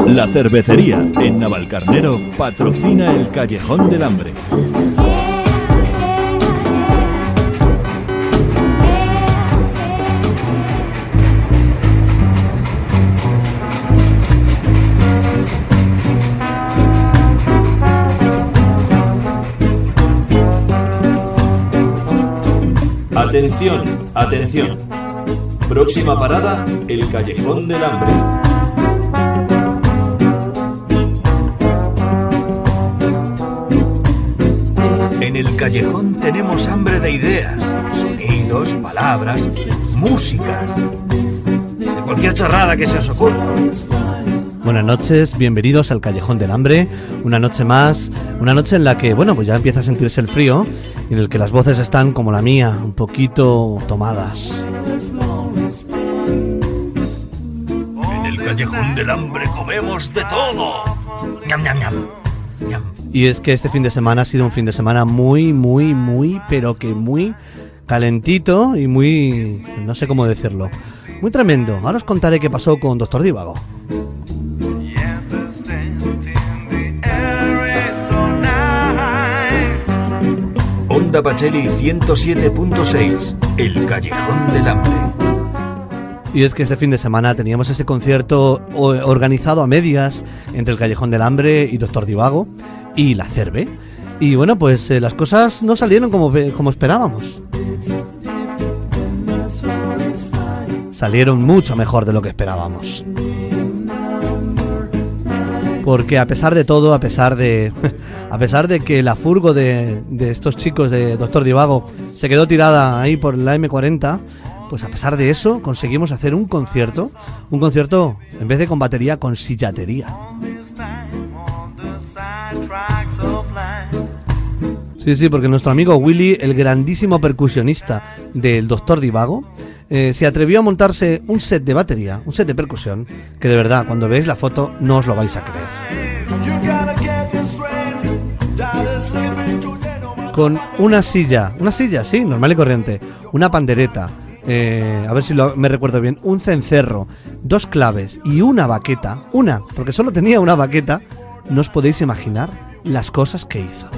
La cervecería en Navalcarnero patrocina el Callejón del Hambre. Atención, atención. Próxima parada, el Callejón del Hambre. En el callejón tenemos hambre de ideas, sonidos, palabras, músicas, de cualquier charrada que se os ocurra. Buenas noches, bienvenidos al Callejón del Hambre. Una noche más, una noche en la que, bueno, pues ya empieza a sentirse el frío y en el que las voces están como la mía, un poquito tomadas. En el Callejón del Hambre comemos de todo. Ñam, ñam, ñam. Ñam. Y es que este fin de semana ha sido un fin de semana muy, pero que muy calentito y muy, no sé cómo decirlo, muy tremendo. Ahora os contaré qué pasó con Dr. Divago. Onda Pacheli 107.6, el Callejón del Hambre. Y es que este fin de semana teníamos ese concierto organizado a medias entre el Callejón del Hambre y Dr. Divago y la Cerve. Y bueno, pues las cosas no salieron como esperábamos. Salieron mucho mejor de lo que esperábamos. Porque a pesar de todo, a pesar de que la furgo de estos chicos de Dr. Divago se quedó tirada ahí por la M40, pues a pesar de eso conseguimos hacer un concierto en vez de con batería, con sillatería. Sí, porque nuestro amigo Willy, el grandísimo percusionista del Dr. Divago, se atrevió a montarse un set de batería, un set de percusión, que de verdad, cuando veáis la foto, no os lo vais a creer. Con una silla, sí, normal y corriente, una pandereta, a ver si me recuerdo bien, un cencerro, 2 claves y una baqueta, porque solo tenía una baqueta, no os podéis imaginar las cosas que hizo.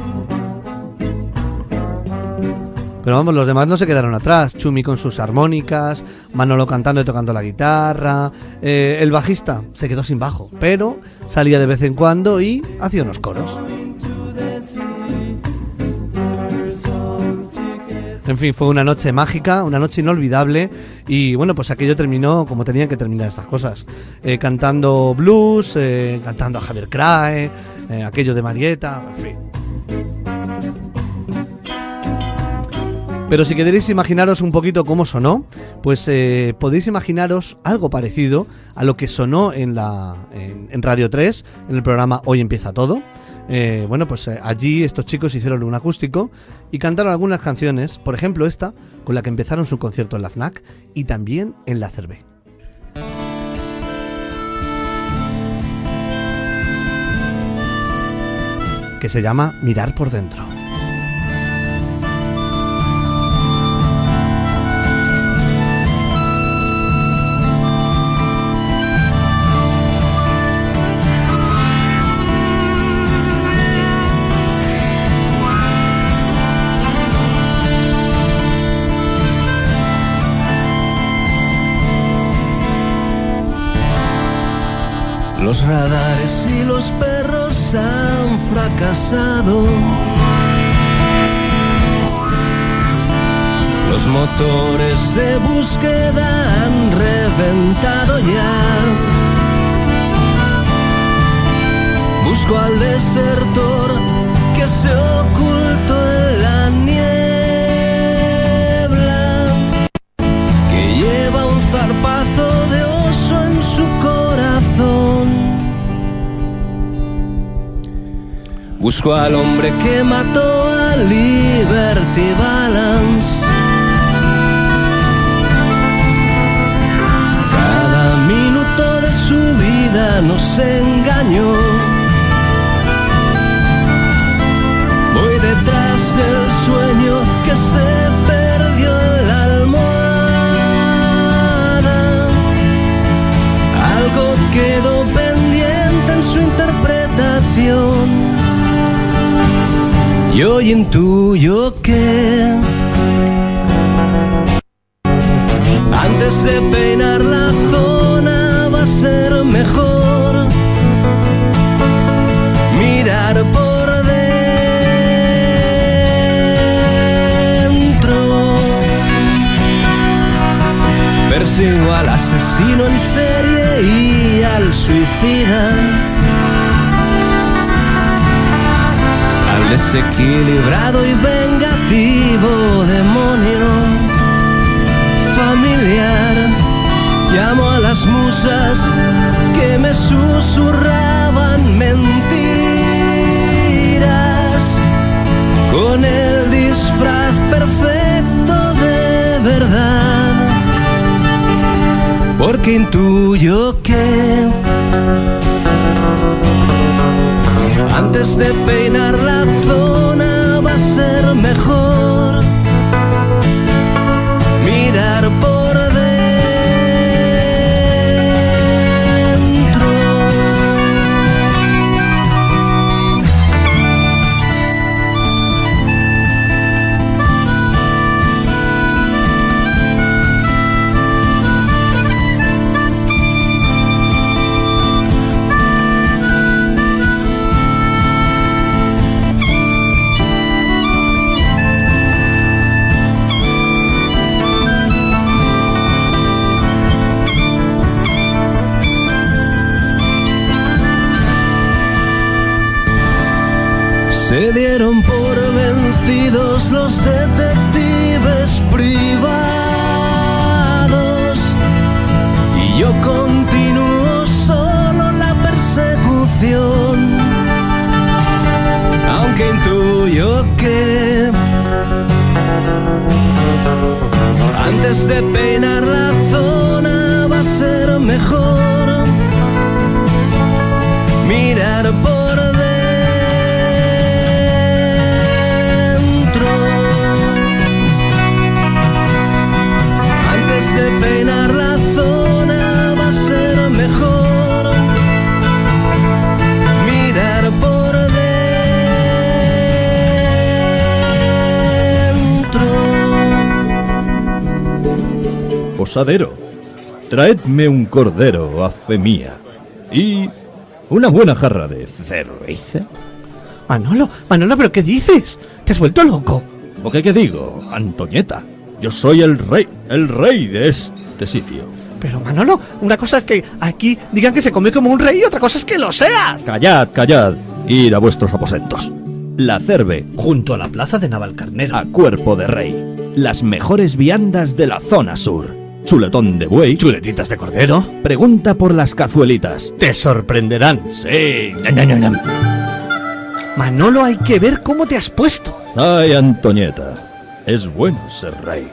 Pero vamos, los demás no se quedaron atrás. Chumi con sus armónicas, Manolo cantando y tocando la guitarra, el bajista se quedó sin bajo, pero salía de vez en cuando y hacía unos coros. En fin, fue una noche mágica, una noche inolvidable. Y bueno, pues aquello terminó como tenían que terminar estas cosas, cantando blues, cantando a Javier Crae, aquello de Marieta, en fin. Pero si queréis imaginaros un poquito cómo sonó, pues podéis imaginaros algo parecido a lo que sonó en Radio 3, en el programa Hoy Empieza Todo. Bueno, pues allí estos chicos hicieron un acústico y cantaron algunas canciones, por ejemplo esta, con la que empezaron su concierto en la FNAC y también en la Cerve. Que se llama Mirar por Dentro. Los radares y los perros han fracasado. Los motores de búsqueda han reventado ya. Busco al desertor que se ocultó en la niebla, que lleva un zarpazo de oso en su corazón. Busco al hombre que mató a Liberty Balance. Cada minuto de su vida nos engañó. Voy detrás del sueño que se perdió en la almohada. Algo quedó pendiente canción. Y hoy intuyo que antes de peinar la zona va a ser mejor mirar por dentro. Persigo al asesino en serie y al suicida, al desequilibrado y vengativo demonio familiar. Llamo a las musas que me susurraban mentiras con el disfraz perfecto de verdad, porque intuyo que antes de peinar la zona va a ser mejor mirar por dentro. Se dieron por vencidos los detectives privados y yo continúo solo la persecución, aunque intuyo que antes de peinar la zona va a ser mejor mirar por dentro. De peinar la zona va a ser mejor mirar por dentro. Posadero, traedme un cordero a fe mía y una buena jarra de cerveza. Manolo, ¿pero qué dices? ¿Te has vuelto loco? ¿O qué digo, Antoñeta? Yo soy el rey de este sitio. Pero Manolo, una cosa es que aquí digan que se come como un rey y otra cosa es que lo seas. Callad, ir a vuestros aposentos. La Cerve, Junto a la plaza de Navalcarnero. a cuerpo de rey. Las mejores viandas de la zona sur. Chuletón de buey, Chuletitas de cordero. pregunta por las cazuelitas. Te sorprenderán. Sí. Manolo, hay que ver cómo te has puesto. Ay, Antoñeta, es bueno ser rey.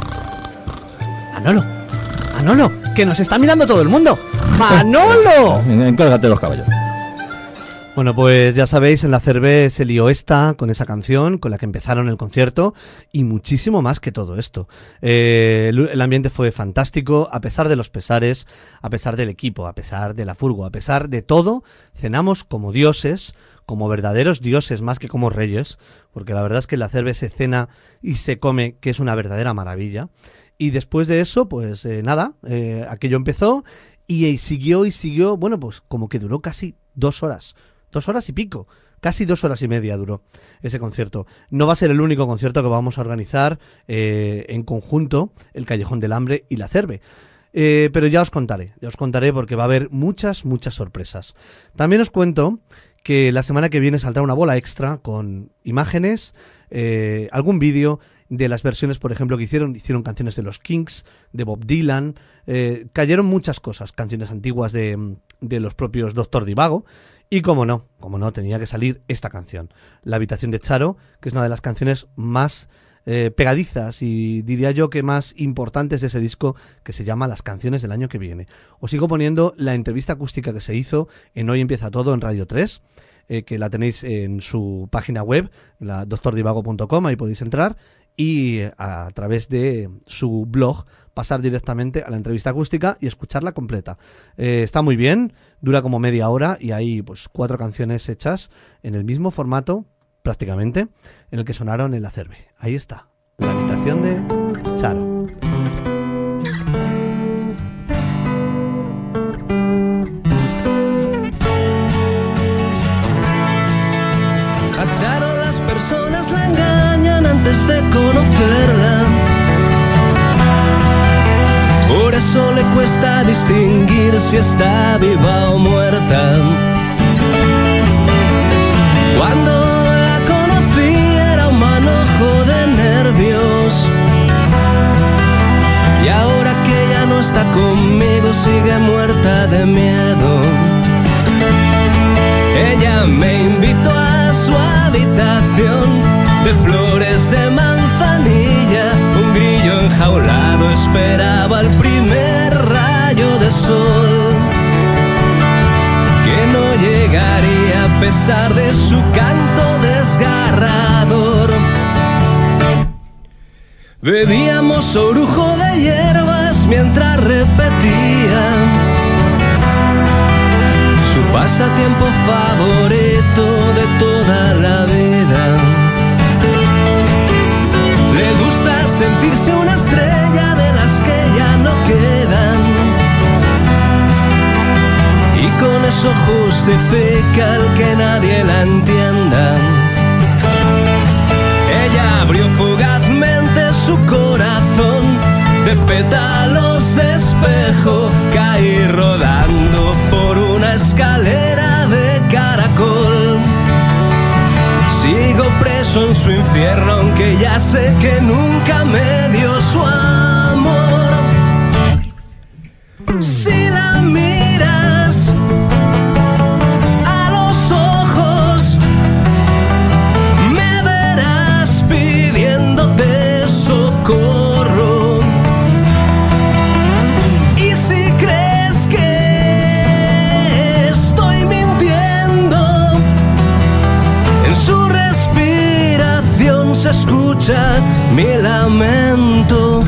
Manolo, que nos está mirando todo el mundo. ¡Manolo! Encárgate de los caballos. Bueno, pues ya sabéis, en la Cerve se lió esta con esa canción con la que empezaron el concierto y muchísimo más que todo esto. El ambiente fue fantástico, a pesar de los pesares, a pesar del equipo, a pesar de la furgo, a pesar de todo, cenamos como dioses, como verdaderos dioses más que como reyes, porque la verdad es que en la Cerve se cena y se come, que es una verdadera maravilla. Y después de eso, pues aquello empezó y siguió, bueno, pues como que duró casi 2 horas. 2 horas y pico, casi 2 horas y media duró ese concierto. No va a ser el único concierto que vamos a organizar en conjunto, el Callejón del Hambre y la Cerve. Pero ya os contaré porque va a haber muchas sorpresas. También os cuento que la semana que viene saldrá una bola extra con imágenes, algún vídeo de las versiones, por ejemplo, que hicieron canciones de los Kings, de Bob Dylan, cayeron muchas cosas, canciones antiguas de los propios Doctor Divago. Y como no, tenía que salir esta canción, La habitación de Charo, que es una de las canciones más pegadizas y diría yo que más importantes de ese disco, que se llama Las canciones del año que viene. Os sigo poniendo la entrevista acústica que se hizo en Hoy Empieza Todo en Radio 3, que la tenéis en su página web, la doctordivago.com, ahí podéis entrar y a través de su blog pasar directamente a la entrevista acústica y escucharla completa. Está muy bien, dura como media hora y hay pues 4 canciones hechas en el mismo formato, prácticamente, en el que sonaron en la Cerve. Ahí está, la habitación de Charo. A Charo las personas la engañan antes de conocerla. Por eso le cuesta distinguir si está viva o muerta. Cuando la conocí era un manojo de nervios, y ahora que ya no está conmigo sigue muerta de miedo. Ella me invitó a su habitación de flores de manzanilla. Un grillo enjaulado esperaba el primer rayo de sol, que no llegaría a pesar de su canto desgarrador. Bebíamos orujo de hierbas mientras repetía su pasatiempo favorito de toda la vida. Le gusta sentirse una estrella de las que ya no quedan, y con eso justifica el que nadie la entienda. Ella abrió fugazmente su corazón de pétalos de espejo, caí rodando por una escalera de caracol. Sigo preso en su infierno, aunque ya sé que nunca me dio su amor. Si la miras a los ojos, me verás pidiéndote socorro. Y si crees que estoy mintiendo, en su respiración se escucha mi lamento.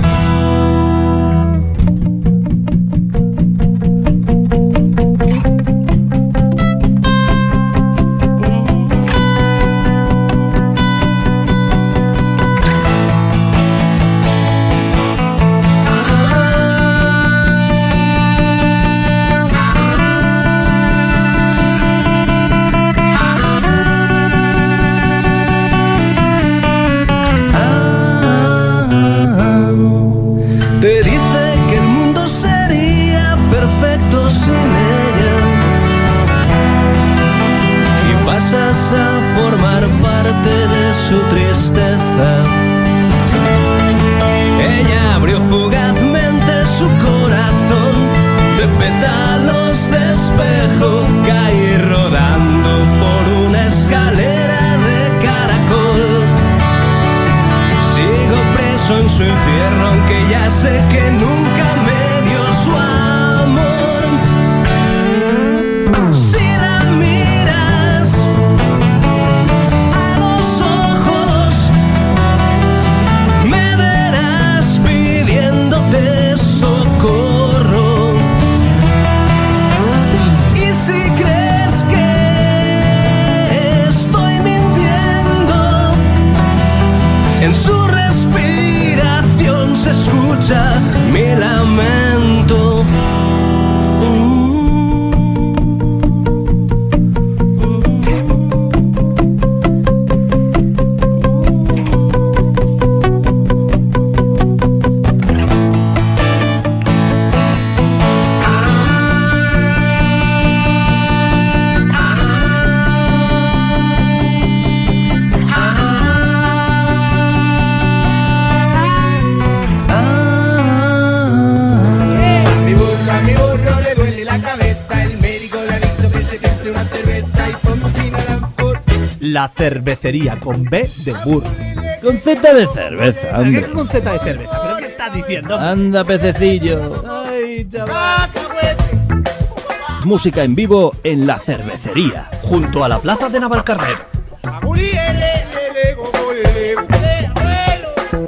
Te dice que el mundo sería perfecto sin ella, y pasas a formar parte de su tristeza. Ella abrió fugazmente su corazón de pétalos de espejo, caí rodando por una escalera de caracol. Sigo preso en su infierno, aunque ya sé que nunca me dio su amor. Si la miras a los ojos, me verás pidiéndote socorro. Y si crees que estoy mintiendo, en su respiración se escucha mi lamento. A mi burro le duele la cabeza, el médico le ha dicho que se compre una cerveza y continuarán por... La cervecería con B de burro. Con Z de cerveza, ¿Qué hombre. es con Z de cerveza? ¿Pero qué estás diciendo? Anda, pececillo. Ay, chaval. ¡Cacahuete! Música en vivo en la cervecería. Junto a la plaza de Navalcarnero. Abuelo.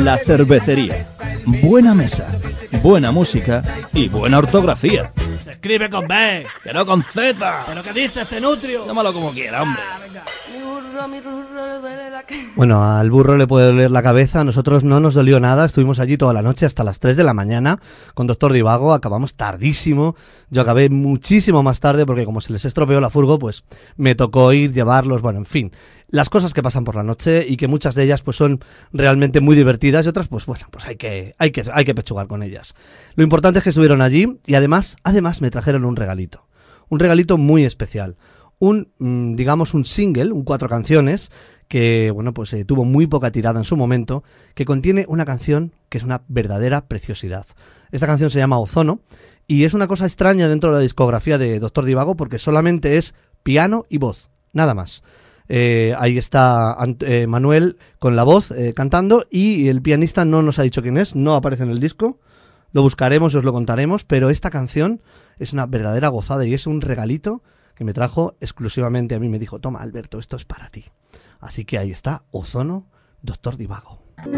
La Cervecería. Buena mesa, buena música y buena ortografía. Se escribe con B, Que no con Z. ¿pero qué dices, Cenutrio? Llámalo como quiera, hombre. Mi burro le duele la cabeza. Bueno, al burro le puede doler la cabeza, a nosotros no nos dolió nada, estuvimos allí toda la noche hasta las 3 de la mañana con Doctor Divago, acabamos tardísimo, yo acabé muchísimo más tarde porque como se les estropeó la furgo, pues me tocó ir, llevarlos, bueno, en fin, las cosas que pasan por la noche y que muchas de ellas pues son realmente muy divertidas y otras pues bueno, pues hay que pechugar con ellas. Lo importante es que estuvieron allí y además me trajeron un regalito muy especial. Digamos un single, 4 canciones, que bueno, pues tuvo muy poca tirada en su momento, que contiene una canción que es una verdadera preciosidad. Esta canción se llama Ozono y es una cosa extraña dentro de la discografía de Doctor Divago porque solamente es piano y voz, nada más. Ahí está Manuel con la voz cantando y el pianista no nos ha dicho quién es, no aparece en el disco. Lo buscaremos y os lo contaremos, pero esta canción es una verdadera gozada y es un regalito que me trajo exclusivamente a mí. Me dijo, toma Alberto, esto es para ti. Así que ahí está, Ozono, Doctor Divago.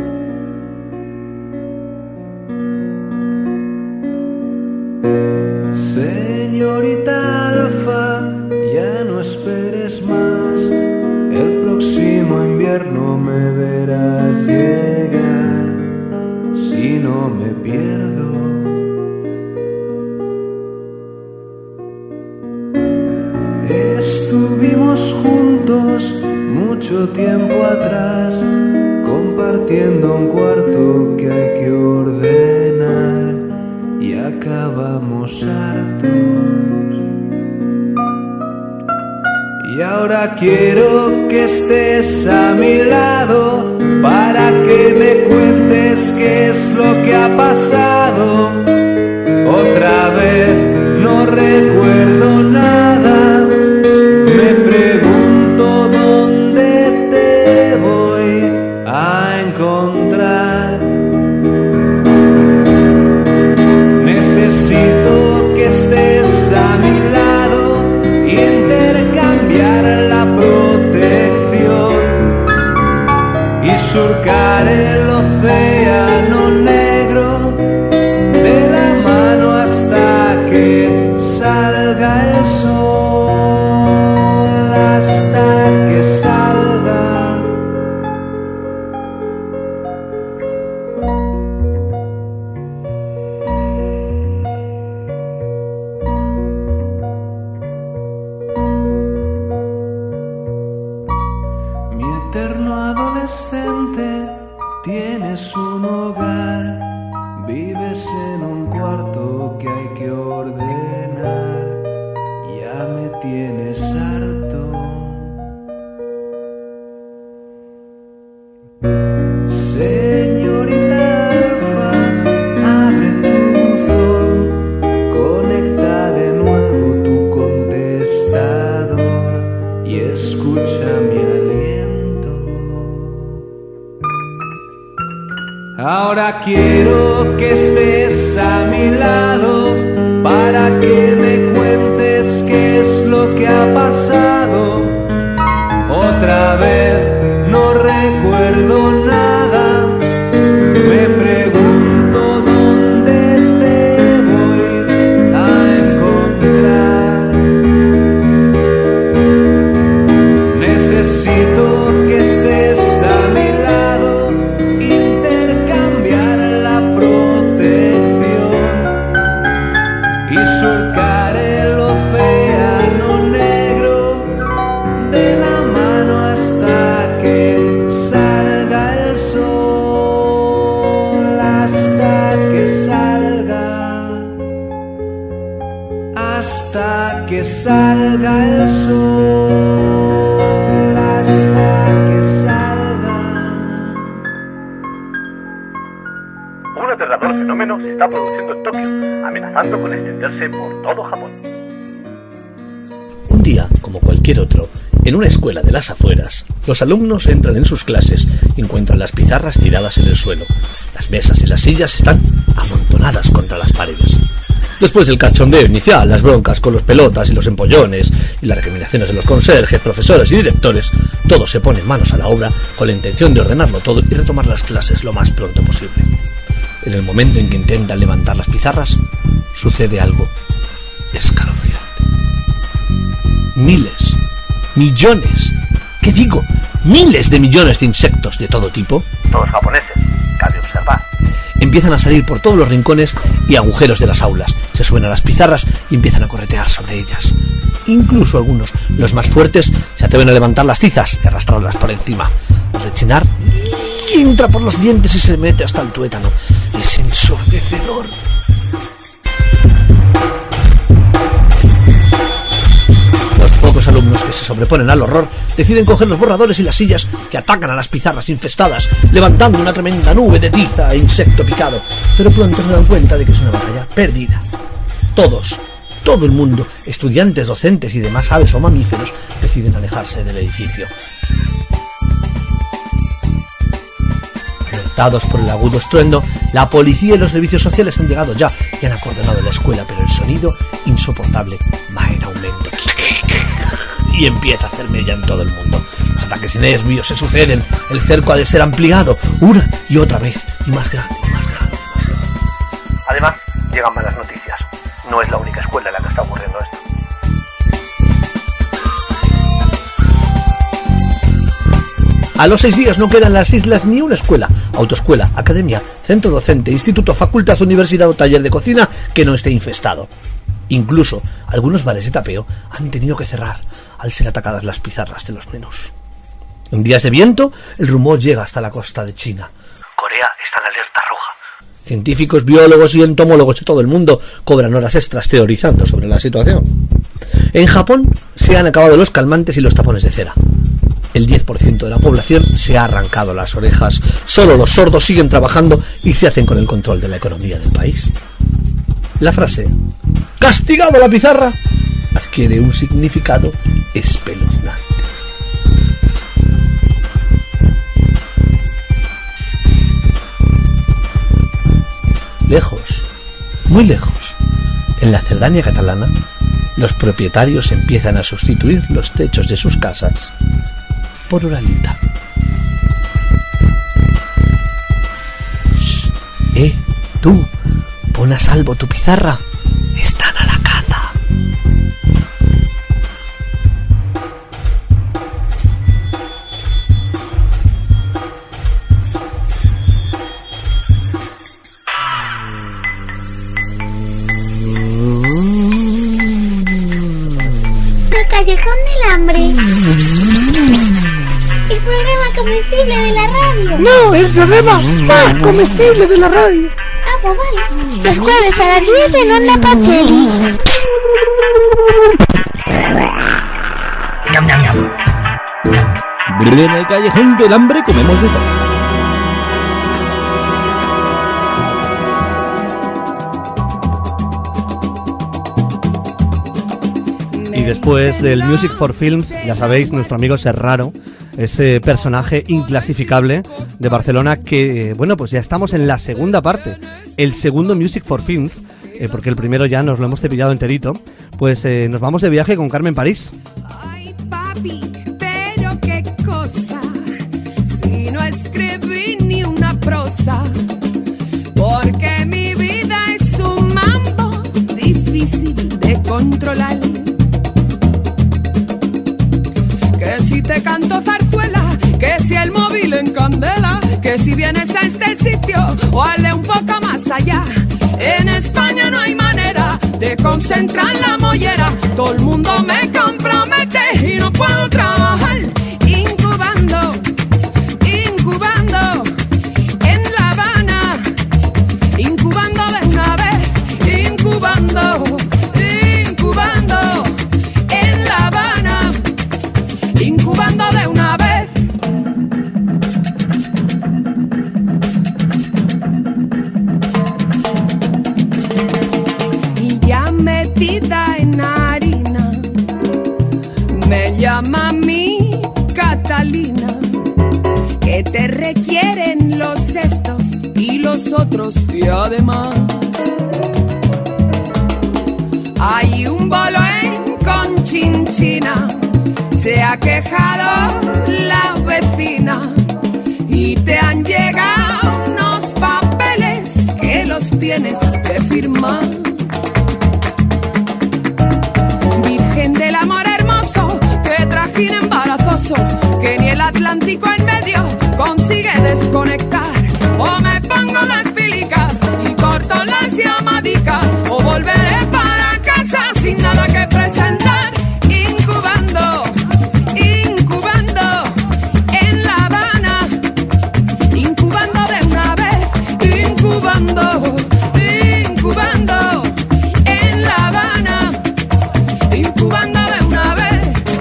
Señorita Alfa, ya no esperes más. El próximo invierno me verás llegar. Si no me pierdo. Estuvimos juntos mucho tiempo atrás, compartiendo un cuarto que hay que ordenar y acabamos hartos. Y ahora quiero que estés a mi lado para que me cuentes qué es lo que ha pasado. Otra vez no recuerdo nada. Me pregunto dónde te voy a encontrar. Necesito que estés a mi lado y intercambiar la protección y surcar el océano negro de la mano hasta que salga el sol, hasta que salga. Mi eterno adolescente, tienes un hogar, vives en un cuarto que hay que ordenar, ya me tienes harto. Señorita Alfa, abre tu buzón, conecta de nuevo tu contestador y escucha mi aliento. Ahora quiero que estés a mi lado para que me cuentes qué es lo que ha pasado. Otra vez no recuerdo nada. Me pregunto dónde te voy a encontrar. Necesito que estés a mi lado, intercambiar la protección y surcar el océano negro de la mano hasta que salga el sol, hasta que salga, hasta que salga el sol, hasta que salga. Un aterrador fenómeno se está produciendo en Tokio, amenazando con extenderse por todo Japón. Un día, como cualquier otro, en una escuela de las afueras, los alumnos entran en sus clases y encuentran las pizarras tiradas en el suelo. Las mesas y las sillas están amontonadas contra las paredes. Después del cachondeo inicial, las broncas con los pelotas y los empollones y las recriminaciones de los conserjes, profesores y directores, todos se ponen manos a la obra con la intención de ordenarlo todo y retomar las clases lo más pronto posible. En el momento en que intentan levantar las pizarras, sucede algo escalofriante. Miles, millones, ¿qué digo? Miles de millones de insectos de todo tipo, Todos japoneses, cabe observar. empiezan a salir por todos los rincones y agujeros de las aulas. Se suben a las pizarras y empiezan a corretear sobre ellas. Incluso algunos, los más fuertes, se atreven a levantar las tizas y arrastrarlas por encima. Rechinar y entra por los dientes y se mete hasta el tuétano. Es ensordecedor. Los pocos alumnos que se sobreponen al horror deciden coger los borradores y las sillas que atacan a las pizarras infestadas, levantando una tremenda nube de tiza e insecto picado. Pero pronto se dan cuenta de que es una batalla perdida. Todos, todo el mundo, estudiantes, docentes y demás aves o mamíferos, deciden alejarse del edificio. Alertados por el agudo estruendo, la policía y los servicios sociales han llegado ya y han acordonado la escuela, pero el sonido insoportable va en aumento. Y empieza a hacer mella en todo el mundo. Los ataques y nervios se suceden, el cerco ha de ser ampliado una y otra vez, y más grande, más grande, más grande. Además, llegan malas noticias. No es la única escuela en la que está ocurriendo esto. A los 6 días no queda en las islas ni una escuela, autoescuela, academia, centro docente, instituto, facultad, universidad o taller de cocina que no esté infestado. Incluso algunos bares de tapeo han tenido que cerrar al ser atacadas las pizarras de los menús. En días de viento, el rumor llega hasta la costa de China. Corea está en alerta roja. Científicos, biólogos y entomólogos de todo el mundo cobran horas extras teorizando sobre la situación. En Japón se han acabado los calmantes y los tapones de cera. El 10% de la población se ha arrancado las orejas. Solo los sordos siguen trabajando y se hacen con el control de la economía del país. La frase «castigado la pizarra» adquiere un significado espeluznante. Lejos, muy lejos, en la Cerdanya catalana, los propietarios empiezan a sustituir los techos de sus casas por uralita. Shh, tú, pon a salvo tu pizarra, están a la caza. El Callejón del Hambre. El programa comestible de la radio. No, el programa más comestible de la radio. Ah, pues vale. Los jueves a las 10 en Onda Pacheli. En el Callejón del Hambre comemos de todo. Y después del Music for Films, ya sabéis, nuestro amigo Serraro, ese personaje inclasificable de Barcelona que, bueno, pues ya estamos en la segunda parte, el segundo Music for Films, porque el primero ya nos lo hemos cepillado enterito, pues nos vamos de viaje con Carmen París. Ay, papi, pero qué cosa, si no escribí ni una prosa, porque mi vida es un mambo difícil de controlar. Que si te canto zarzuela, que si el móvil en candela, que si vienes a este sitio o ale un poco más allá. En España no hay manera de concentrar la mollera. Todo el mundo me compromete y no puedo trabajar. Incubando, incubando en La Habana, incubando de una vez, incubando, incubando en La Habana, incubando de una vez. Y ya metida en harina, me llama mi Catalina, que te requieren los estos y los otros y además dejado la vecina y te han llegado unos papeles que los tienes que firmar. Virgen del amor hermoso, que trajín embarazoso, que ni el Atlántico en medio consigue desconectar. O me pongo las pilicas y corto las llamadicas, o volveré para casa sin nada que presentar. Incubando, incubando en La Habana, incubando de una vez, incubando, incubando en La Habana, incubando de una vez.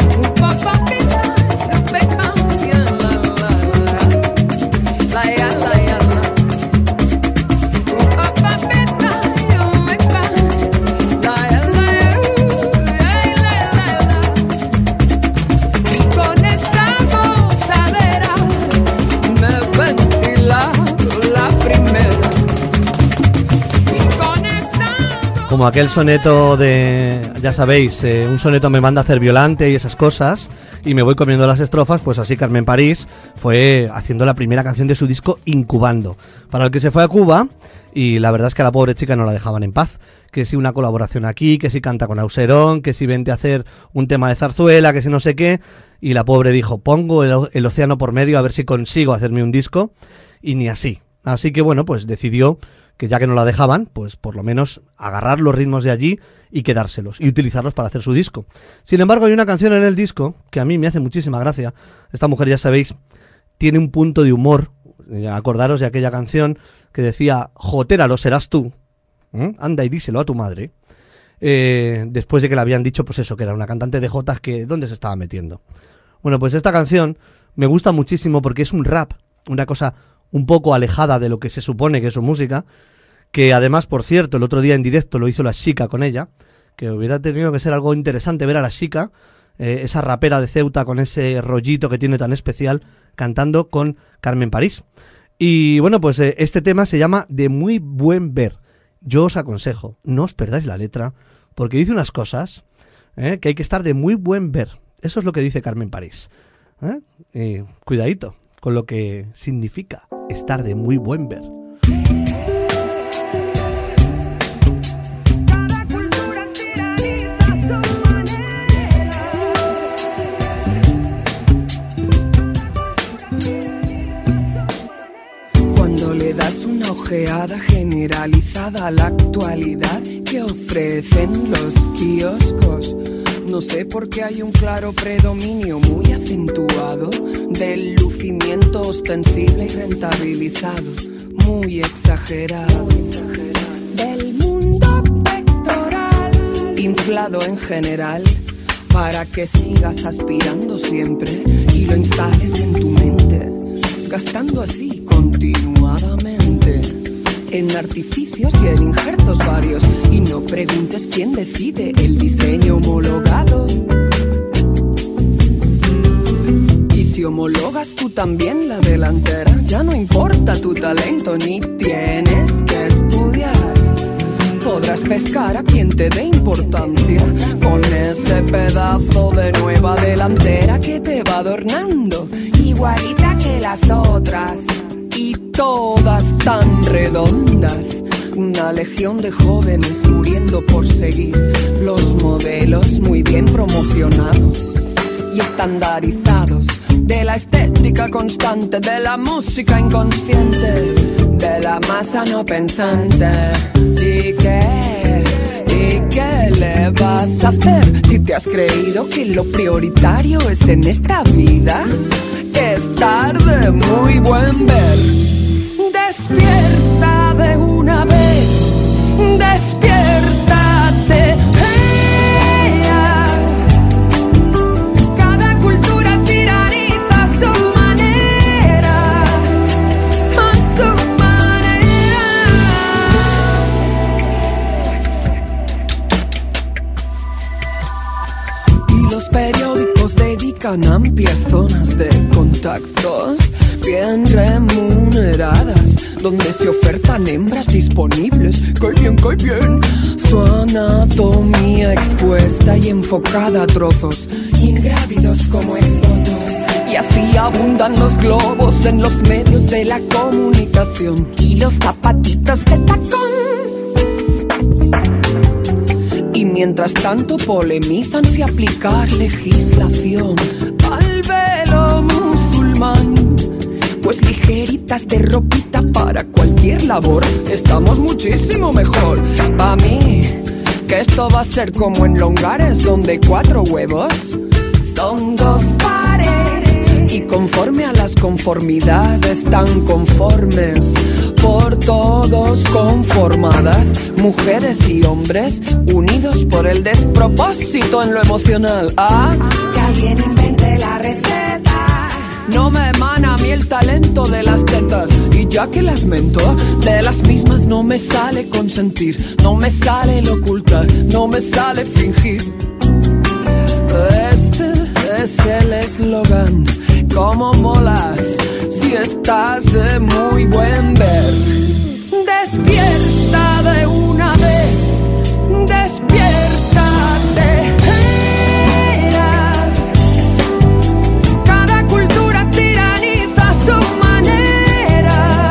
Como aquel soneto de, ya sabéis, un soneto me manda a hacer Violante y esas cosas, y me voy comiendo las estrofas, pues así Carmen París fue haciendo la primera canción de su disco Incubando, para el que se fue a Cuba, y la verdad es que a la pobre chica no la dejaban en paz. Que si una colaboración aquí, que si canta con Auserón, que si vente a hacer un tema de zarzuela, que si no sé qué, y la pobre dijo, pongo el océano por medio a ver si consigo hacerme un disco, y ni así. Así que bueno, pues decidió que ya que no la dejaban, pues por lo menos agarrar los ritmos de allí y quedárselos y utilizarlos para hacer su disco. Sin embargo, hay una canción en el disco que a mí me hace muchísima gracia. Esta mujer, ya sabéis, tiene un punto de humor. Acordaros de aquella canción que decía, jotera lo serás tú, anda y díselo a tu madre. Después de que le habían dicho, pues eso, que era una cantante de jotas, que ¿dónde se estaba metiendo? Bueno, pues esta canción me gusta muchísimo porque es un rap, una cosa un poco alejada de lo que se supone que es su música, que además, por cierto, el otro día en directo lo hizo La Chica con ella, que hubiera tenido que ser algo interesante ver a La Chica, esa rapera de Ceuta con ese rollito que tiene tan especial, cantando con Carmen París. Y bueno, pues este tema se llama De Muy Buen Ver. Yo os aconsejo, no os perdáis la letra, porque dice unas cosas que hay que estar de muy buen ver. Eso es lo que dice Carmen París. Cuidadito con lo que significa estar de muy buen ver. Cuando le das una ojeada generalizada a la actualidad que ofrecen los kioscos, no sé por qué hay un claro predominio muy acentuado del lucimiento ostensible y rentabilizado, muy exagerado, del mundo pectoral, inflado en general, para que sigas aspirando siempre y lo instales en tu mente, gastando así continuadamente en artificios y en injertos varios, y no preguntes quién decide el diseño homologado. Y si homologas tú también la delantera, ya no importa tu talento ni tienes que estudiar. Podrás pescar a quien te dé importancia con ese pedazo de nueva delantera que te va adornando, igualita que las otras, y todas tan redondas. Una legión de jóvenes muriendo por seguir los modelos muy bien promocionados y estandarizados de la estética constante, de la música inconsciente, de la masa no pensante. ¿Y qué le vas a hacer si te has creído que lo prioritario es en esta vida estar de muy buen ver? Despierta de una vez, despiértate. Cada cultura tiraniza a su manera, a su manera. Y los periódicos dedican amplias zonas de contactos bien remuneradas, donde se ofertan hembras disponibles. ¡Qué bien, qué bien! Su anatomía expuesta y enfocada a trozos, ingrávidos como exvotos. Y así abundan los globos en los medios de la comunicación y los zapatitos de tacón. Y mientras tanto polemizan si aplicar legislación al velo musulmán. Pues ligeritas de ropita para cualquier labor estamos muchísimo mejor. Pa' mí, que esto va a ser como en Longares, donde 4 huevos son 2 pares. Y conforme a las conformidades tan conformes, por todos conformadas, mujeres y hombres unidos por el despropósito en lo emocional. ¿Ah? Que alguien invente la receta. No me emana a mí el talento de las tetas. Y ya que las mento, de las mismas no me sale consentir, no me sale el ocultar, no me sale fingir. Este es el eslogan. ¿Cómo molas si estás de muy buen ver? Despierta de una vez, despiértate. Cada cultura tiraniza a su manera.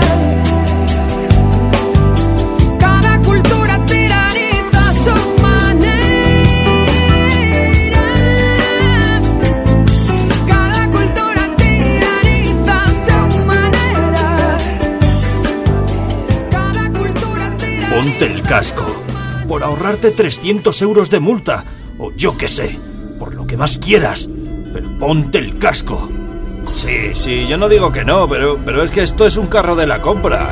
Cada cultura tiraniza a su manera. Cada cultura tiraniza a su manera. Cada cultura tiraniza. Ponte el casco. Por ahorrarte 300 euros de multa. O yo qué sé. Por lo que más quieras. Pero ponte el casco. Sí, yo no digo que no, pero es que esto es un carro de la compra.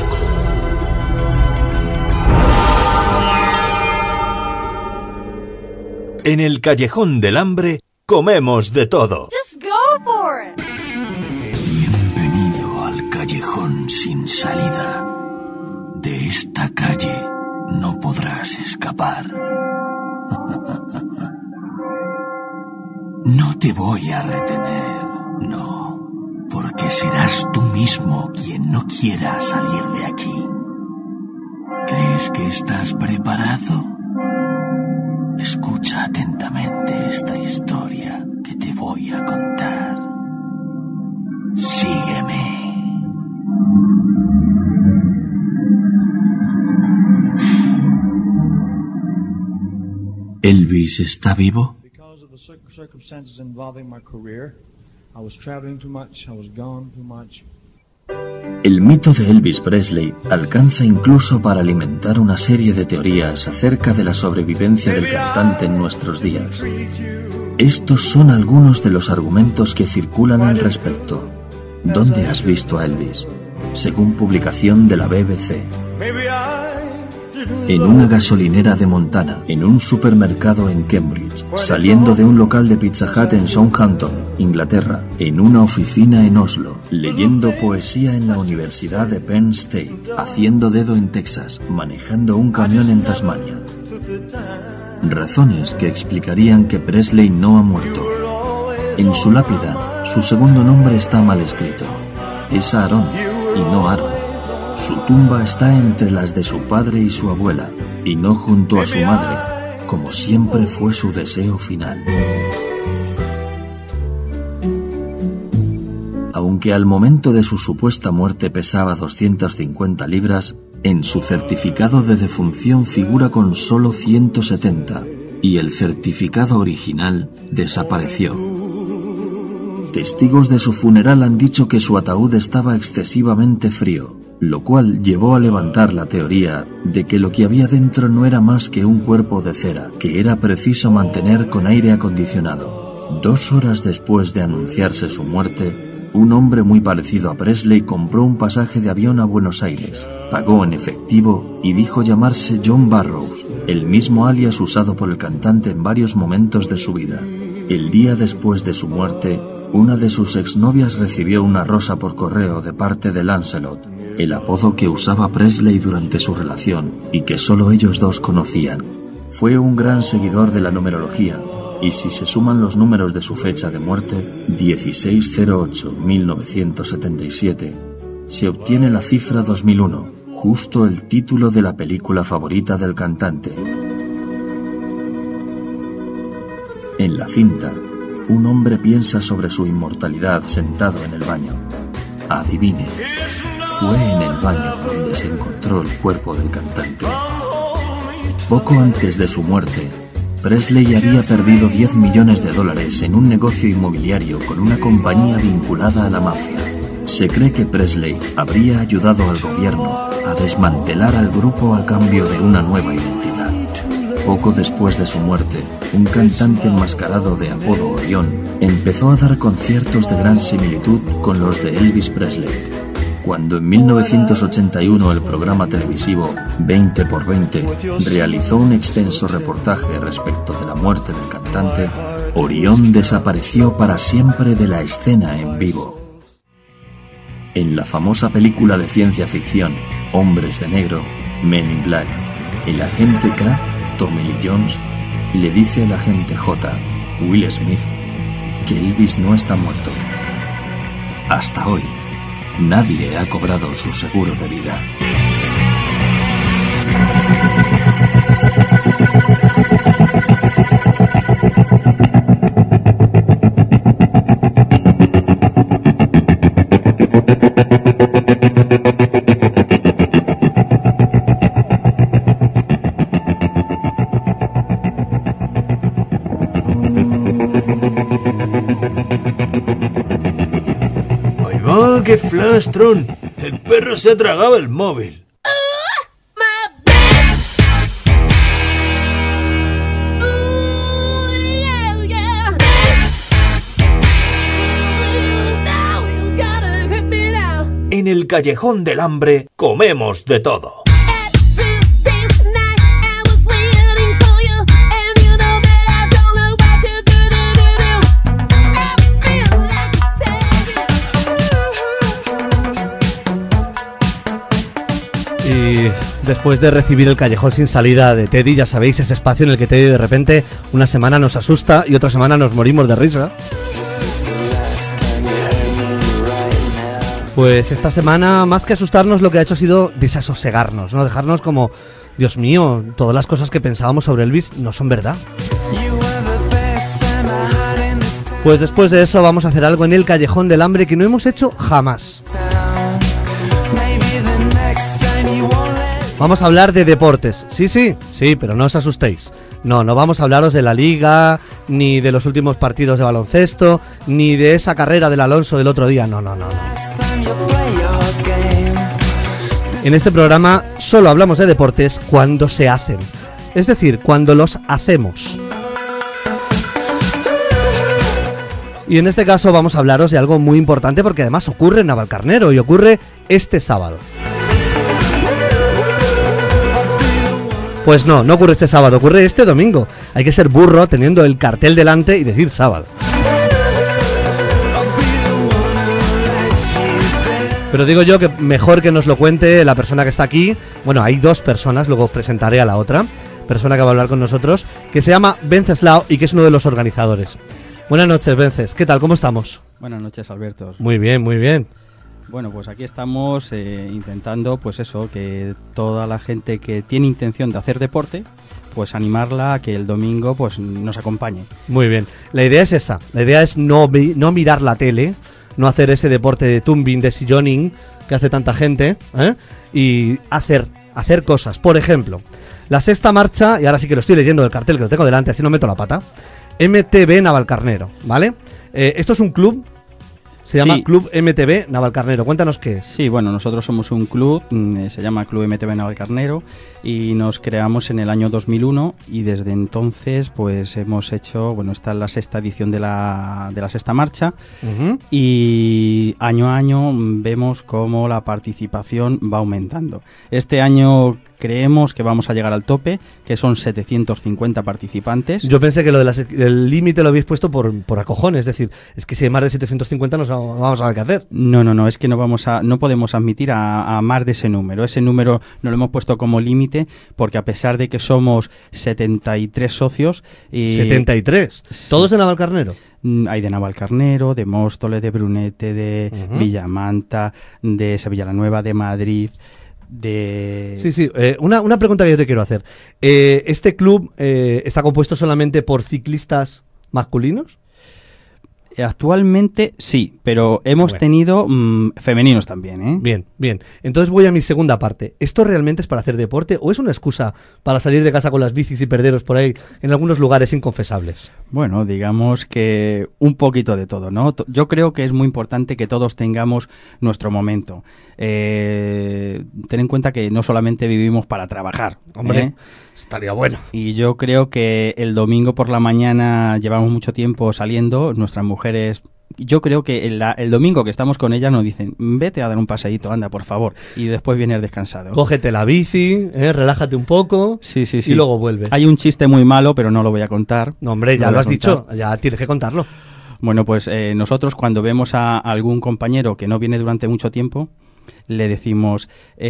En el Callejón del Hambre comemos de todo. Just go for it. Bienvenido al callejón sin salida. De esta calle no podrás escapar. No te voy a retener, no, porque serás tú mismo quien no quiera salir de aquí. ¿Crees que estás preparado? Escucha atentamente esta historia que te voy a contar. Sígueme. ¿Elvis está vivo? El mito de Elvis Presley alcanza incluso para alimentar una serie de teorías acerca de la sobrevivencia del cantante en nuestros días. Estos son algunos de los argumentos que circulan al respecto. ¿Dónde has visto a Elvis? Según publicación de la BBC. En una gasolinera de Montana, en un supermercado en Cambridge, saliendo de un local de Pizza Hut en Southampton, Inglaterra, en una oficina en Oslo, leyendo poesía en la Universidad de Penn State, haciendo dedo en Texas, manejando un camión en Tasmania. Razones que explicarían que Presley no ha muerto. En su lápida, su segundo nombre está mal escrito. Es Aaron y no Aaron. Su tumba está entre las de su padre y su abuela, y no junto a su madre, como siempre fue su deseo final. Aunque al momento de su supuesta muerte pesaba 250 libras, en su certificado de defunción figura con solo 170, y el certificado original desapareció. Testigos de su funeral han dicho que su ataúd estaba excesivamente frío, lo cual llevó a levantar la teoría de que lo que había dentro no era más que un cuerpo de cera, que era preciso mantener con aire acondicionado. 2 horas después de anunciarse su muerte, un hombre muy parecido a Presley compró un pasaje de avión a Buenos Aires, pagó en efectivo y dijo llamarse John Barrows, el mismo alias usado por el cantante en varios momentos de su vida. El día después de su muerte, una de sus exnovias recibió una rosa por correo de parte de Lancelot, el apodo que usaba Presley durante su relación y que solo ellos dos conocían. Fue un gran seguidor de la numerología, y si se suman los números de su fecha de muerte, 1608-1977, se obtiene la cifra 2001, justo el título de la película favorita del cantante. En la cinta, un hombre piensa sobre su inmortalidad sentado en el baño. Adivine, fue en el baño donde se encontró el cuerpo del cantante. Poco antes de su muerte, Presley había perdido $10 millones en un negocio inmobiliario con una compañía vinculada a la mafia. Se cree que Presley habría ayudado al gobierno a desmantelar al grupo a cambio de una nueva identidad. Poco después de su muerte, un cantante enmascarado de apodo Orión empezó a dar conciertos de gran similitud con los de Elvis Presley. Cuando en 1981 el programa televisivo 20x20 realizó un extenso reportaje respecto de la muerte del cantante, Orión desapareció para siempre de la escena en vivo. En la famosa película de ciencia ficción Hombres de Negro, Men in Black, el agente K, Tommy Lee Jones, le dice al agente J, Will Smith, que Elvis no está muerto. Hasta hoy, nadie ha cobrado su seguro de vida. ¡Oh, qué flastron! El perro se ha tragado el móvil. En el Callejón del Hambre comemos de todo. Y después de recibir el Callejón sin salida de Teddy, ya sabéis, ese espacio en el que Teddy de repente una semana nos asusta y otra semana nos morimos de risa. Pues esta semana, más que asustarnos, lo que ha hecho ha sido desasosegarnos, ¿no? Dejarnos como, Dios mío, todas las cosas que pensábamos sobre Elvis no son verdad. Pues después de eso vamos a hacer algo en el Callejón del Hambre que no hemos hecho jamás. Vamos a hablar de deportes. Sí, pero no os asustéis. No vamos a hablaros de la Liga, ni de los últimos partidos de baloncesto, ni de esa carrera del Alonso del otro día. No. En este programa solo hablamos de deportes cuando se hacen. Es decir, cuando los hacemos. Y en este caso vamos a hablaros de algo muy importante porque además ocurre en Navalcarnero y ocurre este sábado. Pues no ocurre este sábado, ocurre este domingo. Hay que ser burro teniendo el cartel delante y decir sábado. Pero digo yo que mejor que nos lo cuente la persona que está aquí. Bueno, hay dos personas, luego os presentaré a la otra persona que va a hablar con nosotros, que se llama Venceslao y que es uno de los organizadores. Buenas noches, Vences. ¿Qué tal? ¿Cómo estamos? Buenas noches, Alberto. Muy bien, muy bien. Bueno, pues aquí estamos intentando, pues eso, que toda la gente que tiene intención de hacer deporte, pues animarla a que el domingo pues nos acompañe. Muy bien. La idea es esa. La idea es no mirar la tele, no hacer ese deporte de tumbing, de silloning que hace tanta gente, y hacer cosas. Por ejemplo, la sexta marcha, y ahora sí que lo estoy leyendo del cartel que lo tengo delante, así no meto la pata. MTB Navalcarnero, ¿vale? Esto es un club. Se llama Club MTB Navalcarnero. Cuéntanos qué es. Sí, bueno, nosotros somos un club, se llama Club MTB Navalcarnero y nos creamos en el año 2001 y desde entonces pues hemos hecho, bueno, esta es la sexta edición de la sexta marcha y año a año vemos cómo la participación va aumentando. Este año creemos que vamos a llegar al tope, que son 750 participantes. Yo pensé que lo del límite lo habéis puesto por acojones, es decir, es que si hay más de 750 no vamos a ver qué hacer. No, es que no podemos admitir a más de ese número. Ese número no lo hemos puesto como límite porque a pesar de que somos 73 socios... ¿73? Sí. ¿Todos de Navalcarnero? Hay de Navalcarnero, de Móstoles, de Brunete, de Villamanta, de Sevilla la Nueva, de Madrid... Sí, una pregunta que yo te quiero hacer. ¿Este club está compuesto solamente por ciclistas masculinos? Actualmente sí, pero hemos tenido femeninos también, ¿eh? Bien, bien. Entonces voy a mi segunda parte. ¿Esto realmente es para hacer deporte o es una excusa para salir de casa con las bicis y perderos por ahí en algunos lugares inconfesables? Bueno, digamos que un poquito de todo, ¿no? Yo creo que es muy importante que todos tengamos nuestro momento. Ten en cuenta que no solamente vivimos para trabajar. Hombre, estaría bueno. Y yo creo que el domingo por la mañana llevamos mucho tiempo saliendo, nuestras mujeres... Yo creo que el domingo que estamos con ellas nos dicen, vete a dar un paseíto, anda, por favor, y después vienes descansado. Cógete la bici, relájate un poco, sí. Y luego vuelves. Hay un chiste muy malo, pero no lo voy a contar. No, hombre, ya lo has dicho, ya tienes que contarlo. Bueno, pues nosotros cuando vemos a algún compañero que no viene durante mucho tiempo, le decimos,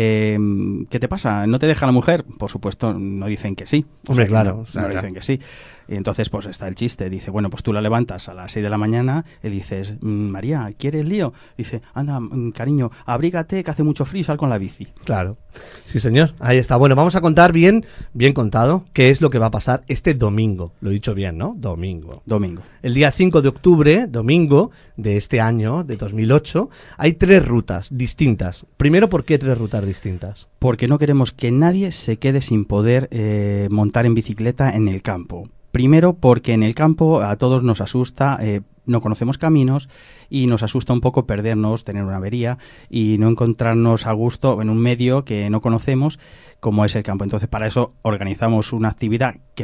¿qué te pasa? ¿No te deja la mujer? Por supuesto, no dicen que sí. Hombre, claro. No dicen que sí. Y entonces, pues está el chiste. Dice, bueno, pues tú la levantas a las 6 de la mañana y le dices, María, ¿quieres lío? Dice, anda, cariño, abrígate, que hace mucho frío, sal con la bici. Claro. Sí, señor. Ahí está. Bueno, vamos a contar bien contado qué es lo que va a pasar este domingo. Lo he dicho bien, ¿no? Domingo. El día 5 de octubre, domingo de este año, de 2008, hay 3 rutas distintas. Primero, ¿por qué 3 rutas distintas? Porque no queremos que nadie se quede sin poder montar en bicicleta en el campo. Primero porque en el campo a todos nos asusta, no conocemos caminos y nos asusta un poco perdernos, tener una avería y no encontrarnos a gusto en un medio que no conocemos como es el campo. Entonces para eso organizamos una actividad que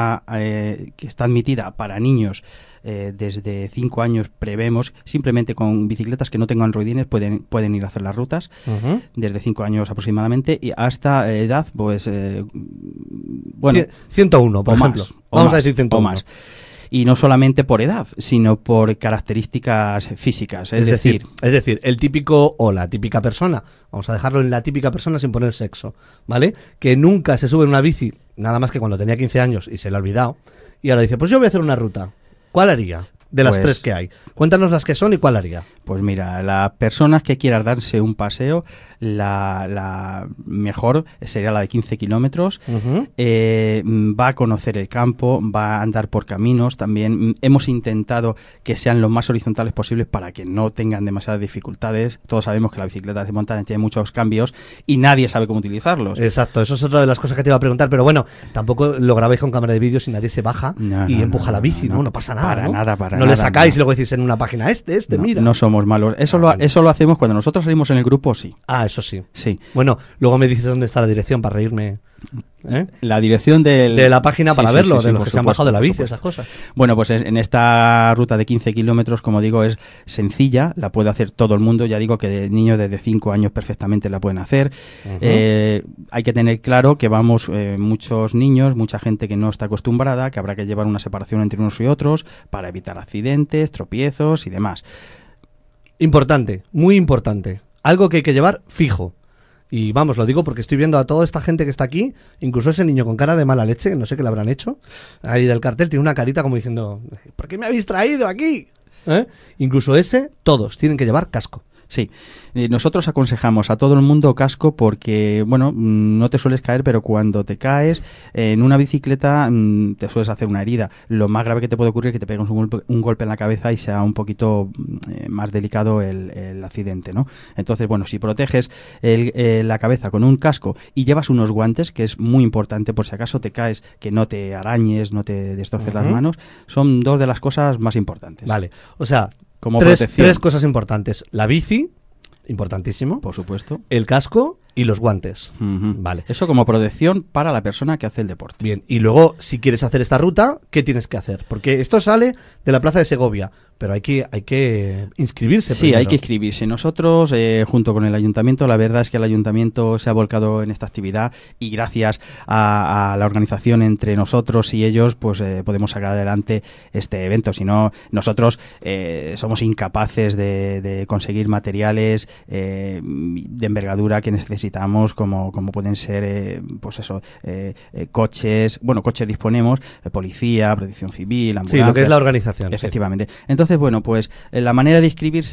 que está admitida para niños desde 5 años, prevemos, simplemente con bicicletas que no tengan ruedines pueden ir a hacer las rutas, desde 5 años aproximadamente y hasta edad, pues, bueno... 101, por ejemplo. Vamos a decir 101. O más. Y no solamente por edad, sino por características físicas. Es decir, el típico o la típica persona, vamos a dejarlo en la típica persona sin poner sexo, ¿vale? Que nunca se sube en una bici, nada más que cuando tenía 15 años y se le ha olvidado, y ahora dice, pues yo voy a hacer una ruta. ¿Cuál haría? De las 3 que hay. Cuéntanos las que son y cuál haría. Pues mira, las personas que quieran darse un paseo, la mejor sería la de 15 kilómetros. Va a conocer el campo, va a andar por caminos. También hemos intentado que sean lo más horizontales posibles para que no tengan demasiadas dificultades. Todos sabemos que la bicicleta de montaña tiene muchos cambios y nadie sabe cómo utilizarlos. Exacto, eso es otra de las cosas que te iba a preguntar. Pero bueno, tampoco lo grabáis con cámara de vídeo si nadie se baja y empuja la bici, ¿no? No pasa nada, Para nada. No le sacáis y luego decís en una página mira. No somos malos. Eso lo hacemos cuando nosotros salimos en el grupo, sí. Ah, eso sí. Sí. Bueno, luego me dices dónde está la dirección para reírme. La dirección de la página para verlo, de los que se han bajado de la bici, esas cosas. Bueno, pues en esta ruta de 15 kilómetros, como digo, es sencilla, la puede hacer todo el mundo. Ya digo que niños desde 5 años perfectamente la pueden hacer. Hay que tener claro que vamos muchos niños, mucha gente que no está acostumbrada, que habrá que llevar una separación entre unos y otros para evitar accidentes, tropiezos y demás. Importante, muy importante. Algo que hay que llevar fijo. Y vamos, lo digo porque estoy viendo a toda esta gente que está aquí, incluso ese niño con cara de mala leche, que no sé qué le habrán hecho, ahí del cartel tiene una carita como diciendo, ¿por qué me habéis traído aquí? Incluso todos tienen que llevar casco. Sí, nosotros aconsejamos a todo el mundo casco porque, bueno, no te sueles caer, pero cuando te caes en una bicicleta te sueles hacer una herida. Lo más grave que te puede ocurrir es que te pegues un golpe en la cabeza y sea un poquito más delicado el accidente, ¿no? Entonces, bueno, si proteges la cabeza con un casco y llevas unos guantes, que es muy importante por si acaso te caes, que no te arañes, no te destroces las manos, son 2 de las cosas más importantes. Vale, o sea... Como 3 cosas importantes. La bici, importantísimo. Por supuesto. El casco y los guantes. Vale. Eso como protección para la persona que hace el deporte. Bien, y luego, si quieres hacer esta ruta, ¿qué tienes que hacer? Porque esto sale de la Plaza de Segovia, pero hay que inscribirse. Sí, primero. hay que inscribirse. Nosotros, junto con el ayuntamiento, la verdad es que el ayuntamiento se ha volcado en esta actividad y gracias a la organización entre nosotros y ellos, pues podemos sacar adelante este evento. Si no, nosotros somos incapaces de conseguir materiales de envergadura que necesitamos, como pueden ser, coches. Bueno, coches disponemos, policía, protección civil, ambulancias. Sí, lo que es la organización. Efectivamente. Sí. Entonces, bueno, pues la manera de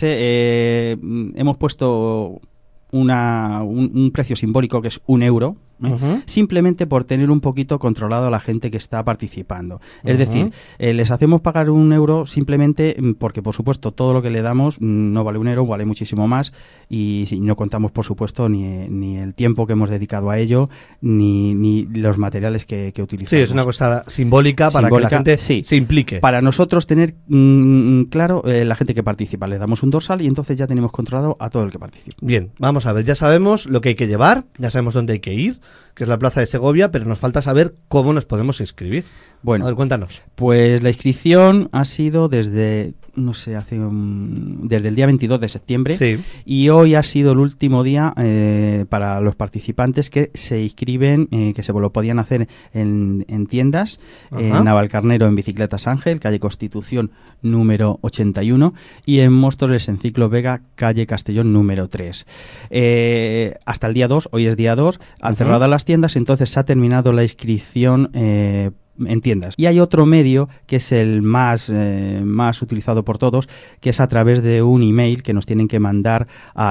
inscribirse, hemos puesto un precio simbólico que es 1 euro, simplemente por tener un poquito controlado a la gente que está participando. Es decir, les hacemos pagar €1 simplemente porque, por supuesto, todo lo que le damos no vale €1, vale muchísimo más, y no contamos, por supuesto, ni el tiempo que hemos dedicado a ello, ni los materiales que utilizamos. Sí, es una cosa simbólica para que la gente se implique. Para nosotros tener claro la gente que participa, le damos un dorsal y entonces ya tenemos controlado a todo el que participa. Bien, vamos a ver, ya sabemos lo que hay que llevar, ya sabemos dónde hay que ir, que es la Plaza de Segovia, pero nos falta saber cómo nos podemos inscribir. Bueno, a ver, cuéntanos. Pues la inscripción ha sido desde, no sé, desde el día 22 de septiembre, sí. Y hoy ha sido el último día para los participantes que se inscriben, que se lo podían hacer en tiendas, en Navalcarnero en Bicicletas Ángel, calle Constitución número 81, y en Móstoles en Ciclo Vega, calle Castellón número 3. Hasta el día 2, hoy es día 2, han cerrado las tiendas, entonces se ha terminado la inscripción en tiendas. Y hay otro medio que es el más utilizado por todos, que es a través de un email que nos tienen que mandar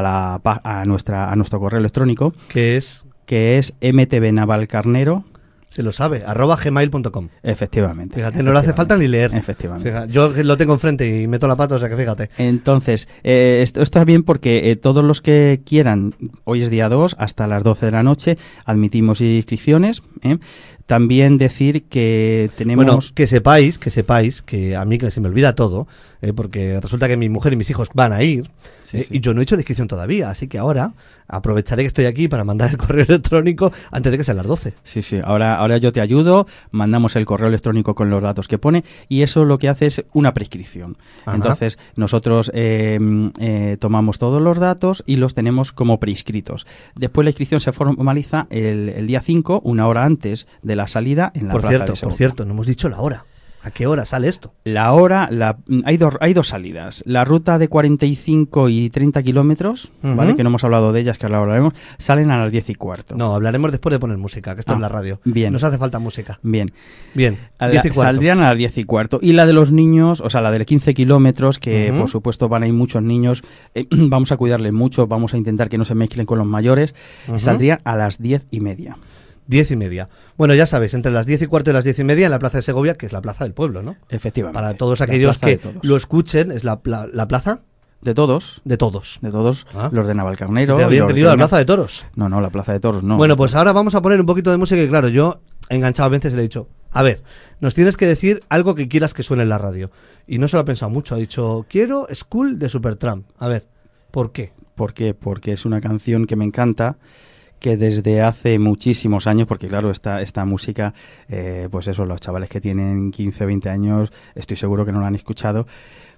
a nuestro correo electrónico, que es mtvnavalcarnero. Se lo sabe, @gmail.com. Efectivamente. Fíjate, no le hace falta ni leer. Efectivamente. Fíjate, yo lo tengo enfrente y meto la pata, o sea que fíjate. Entonces, esto está bien porque todos los que quieran, hoy es día 2, hasta las 12 de la noche, admitimos inscripciones. También decir que tenemos... Bueno, que sepáis que a mí que se me olvida todo, porque resulta que mi mujer y mis hijos van a ir, sí. Y yo no he hecho la inscripción todavía, así que ahora aprovecharé que estoy aquí para mandar el correo electrónico antes de que sean las 12. Sí, ahora yo te ayudo, mandamos el correo electrónico con los datos que pone, y eso lo que hace es una prescripción. Ajá. Entonces, nosotros tomamos todos los datos y los tenemos como prescritos. Después la inscripción se formaliza el día 5, una hora antes de la salida en la Plaza de Segovia. Por cierto, no hemos dicho la hora. ¿A qué hora sale esto? La hora, hay dos salidas. La ruta de 45 y 30 kilómetros, ¿vale? Que no hemos hablado de ellas, que ahora hablaremos, salen a las 10:15. No, hablaremos después de poner música, que esto es la radio. Bien. Nos hace falta música. Bien. 10:15. Saldrían a las 10:15. Y la de los niños, o sea, la de 15 kilómetros, que por supuesto van a ir muchos niños, vamos a cuidarles mucho, vamos a intentar que no se mezclen con los mayores, saldrían a las 10:30. 10:30. Bueno, ya sabéis, entre las 10:15 y las 10:30 en la Plaza de Segovia, que es la plaza del pueblo, ¿no? Efectivamente. Para todos aquellos que lo escuchen, es la plaza de todos. De todos. De todos, los de Navalcarnero. ¿Te había entendido la Plaza de Toros? No, la Plaza de Toros no. Bueno, pues ahora vamos a poner un poquito de música y claro, yo enganchado a veces le he dicho, a ver, nos tienes que decir algo que quieras que suene en la radio. Y no se lo ha pensado mucho, ha dicho, quiero School de Supertramp. A ver, ¿por qué? ¿Por qué? Porque es una canción que me encanta, que desde hace muchísimos años, porque claro, esta música, pues eso, los chavales que tienen 15 o 20 años, estoy seguro que no la han escuchado.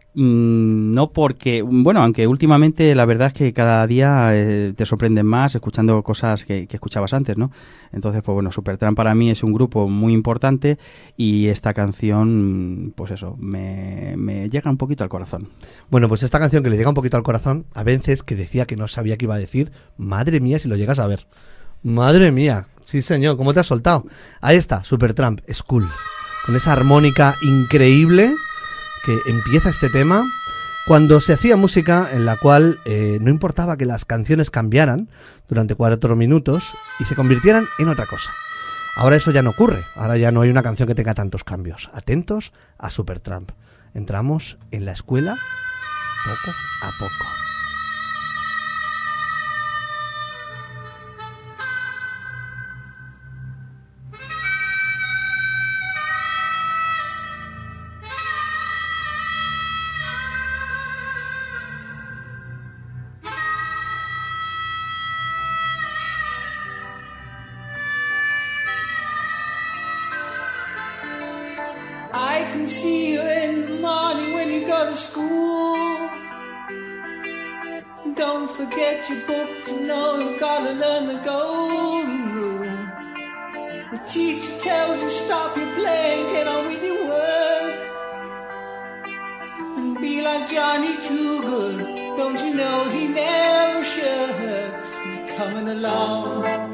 No porque, bueno, aunque últimamente la verdad es que cada día te sorprenden más escuchando cosas que escuchabas antes, ¿no? Entonces, pues bueno, Supertramp para mí es un grupo muy importante y esta canción, pues eso, me llega un poquito al corazón. Bueno, pues esta canción que le llega un poquito al corazón, a veces que decía que no sabía qué iba a decir, madre mía si lo llegas a ver. Madre mía, sí señor, ¿cómo te has soltado? Ahí está, Supertramp, School, con esa armónica increíble que empieza este tema cuando se hacía música en la cual no importaba que las canciones cambiaran durante 4 minutos y se convirtieran en otra cosa. Ahora eso ya no ocurre, ahora ya no hay una canción que tenga tantos cambios. Atentos a Supertramp. Entramos en la escuela poco a poco. I can see you in the morning when you go to school. Don't forget your books, you know you've got to learn the golden rule. The teacher tells you stop your playing, get on with your work. And be like Johnny Too Good, don't you know he never shirks. He's coming along.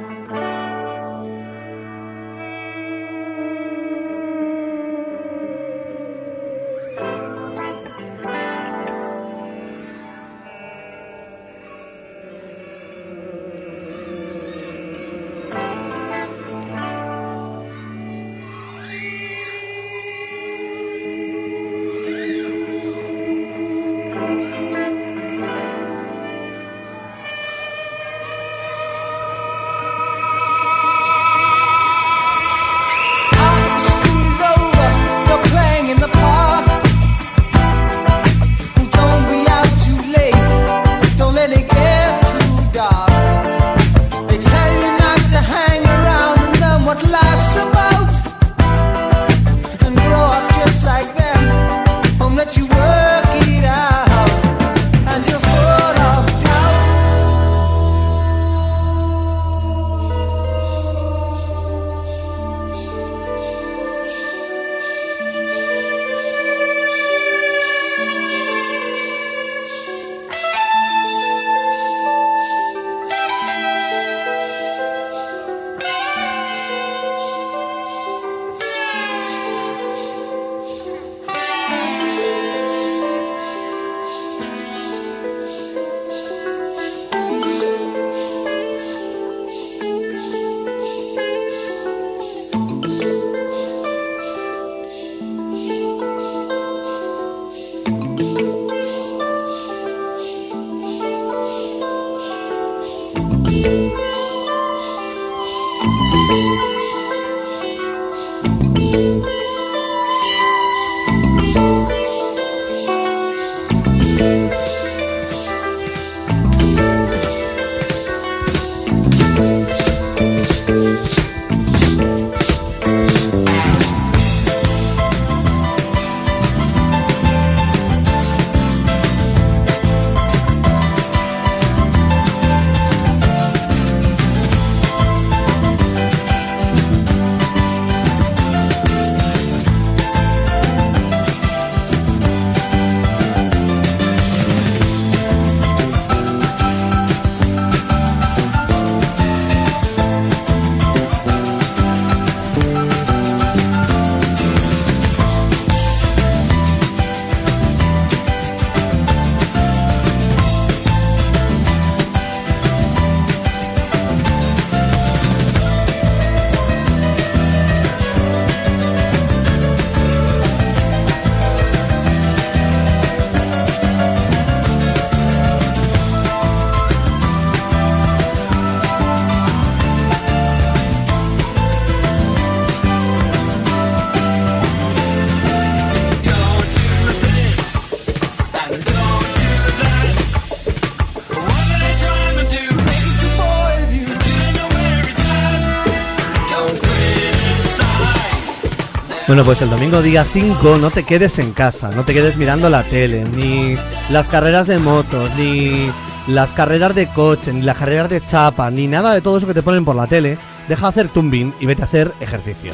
Bueno, pues el domingo día 5 no te quedes en casa, no te quedes mirando la tele, ni las carreras de motos, ni las carreras de coche, ni las carreras de chapa, ni nada de todo eso que te ponen por la tele. Deja de hacer tumbing y vete a hacer ejercicio.